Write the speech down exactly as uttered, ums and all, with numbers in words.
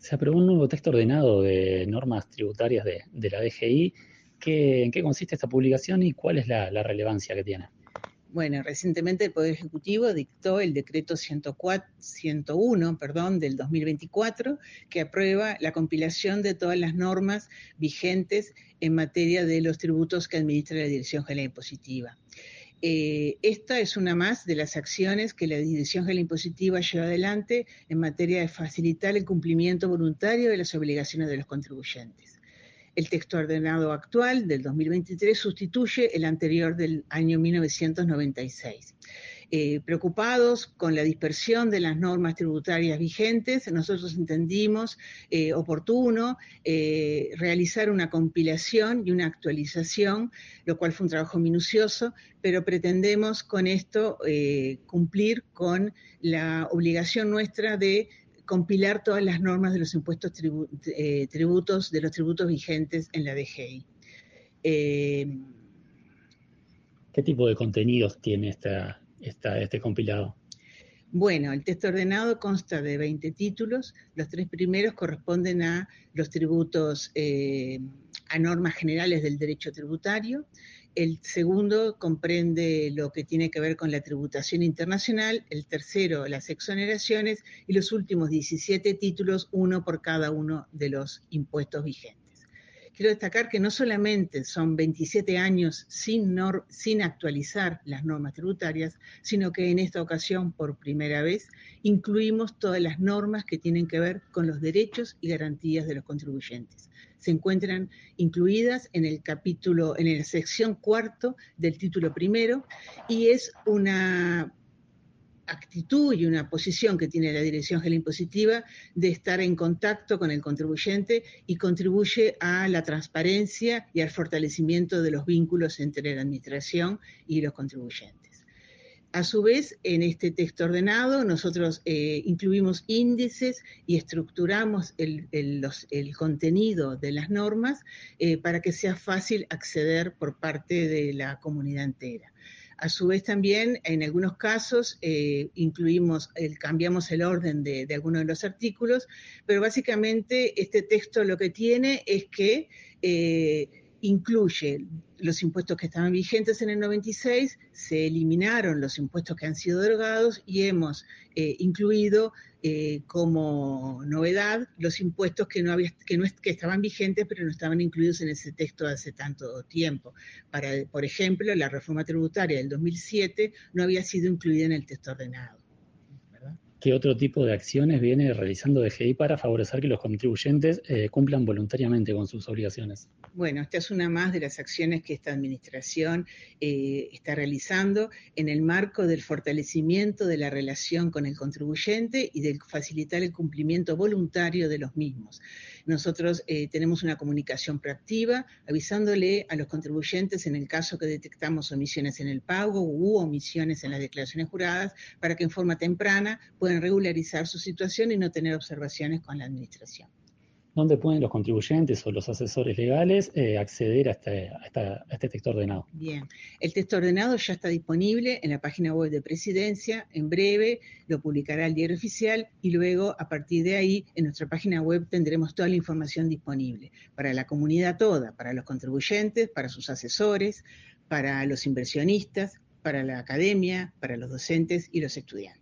Se aprobó un nuevo texto ordenado de normas tributarias de, de la D G I. ¿Qué, ¿En qué consiste esta publicación y cuál es la, la relevancia que tiene? Bueno, recientemente el Poder Ejecutivo dictó el decreto ciento cuatro, ciento uno perdón, del dos mil veinticuatro, que aprueba la compilación de todas las normas vigentes en materia de los tributos que administra la Dirección General Impositiva. Eh, esta es una más de las acciones que la Dirección General Impositiva lleva adelante en materia de facilitar el cumplimiento voluntario de las obligaciones de los contribuyentes. El texto ordenado actual del dos mil veintitrés sustituye el anterior del año mil novecientos noventa y seis. Eh, preocupados con la dispersión de las normas tributarias vigentes, nosotros entendimos eh, oportuno eh, realizar una compilación y una actualización, lo cual fue un trabajo minucioso, pero pretendemos con esto eh, cumplir con la obligación nuestra de compilar todas las normas de los impuestos tribu eh, tributos, de los tributos vigentes en la D G I. Eh, ¿Qué tipo de contenidos tiene esta, esta, este compilado? Bueno, el texto ordenado consta de veinte títulos. Los tres primeros corresponden a los tributos, eh, a normas generales del derecho tributario. El segundo comprende lo que tiene que ver con la tributación internacional, el tercero las exoneraciones y los últimos diecisiete títulos, uno por cada uno de los impuestos vigentes. Quiero destacar que no solamente son veintisiete años sin, nor sin actualizar las normas tributarias, sino que en esta ocasión, por primera vez, incluimos todas las normas que tienen que ver con los derechos y garantías de los contribuyentes. Se encuentran incluidas en el capítulo, en la sección cuarto del título primero, y es una actitud y una posición que tiene la Dirección General Impositiva de estar en contacto con el contribuyente y contribuye a la transparencia y al fortalecimiento de los vínculos entre la administración y los contribuyentes. A su vez, en este texto ordenado, nosotros eh, incluimos índices y estructuramos el, el, los, el contenido de las normas eh, para que sea fácil acceder por parte de la comunidad entera. A su vez también, en algunos casos, eh, incluimos, el, cambiamos el orden de, de algunos de los artículos, pero básicamente este texto lo que tiene es que eh, incluye los impuestos que estaban vigentes en el noventa y seis, se eliminaron los impuestos que han sido derogados y hemos eh, incluido eh, como novedad los impuestos que, no había, que, no, que estaban vigentes pero no estaban incluidos en ese texto hace tanto tiempo. Para, por ejemplo, la reforma tributaria del dos mil siete no había sido incluida en el texto ordenado. ¿Qué otro tipo de acciones viene realizando D G I para favorecer que los contribuyentes eh, cumplan voluntariamente con sus obligaciones? Bueno, esta es una más de las acciones que esta administración eh, está realizando en el marco del fortalecimiento de la relación con el contribuyente y de facilitar el cumplimiento voluntario de los mismos. Nosotros eh, tenemos una comunicación proactiva, avisándole a los contribuyentes en el caso que detectamos omisiones en el pago u omisiones en las declaraciones juradas, para que en forma temprana puedan regularizar su situación y no tener observaciones con la administración. ¿Dónde pueden los contribuyentes o los asesores legales eh, acceder a este, a, esta, a este texto ordenado? Bien, el texto ordenado ya está disponible en la página web de Presidencia. En breve lo publicará el Diario Oficial y luego, a partir de ahí, en nuestra página web tendremos toda la información disponible para la comunidad toda, para los contribuyentes, para sus asesores, para los inversionistas, para la academia, para los docentes y los estudiantes.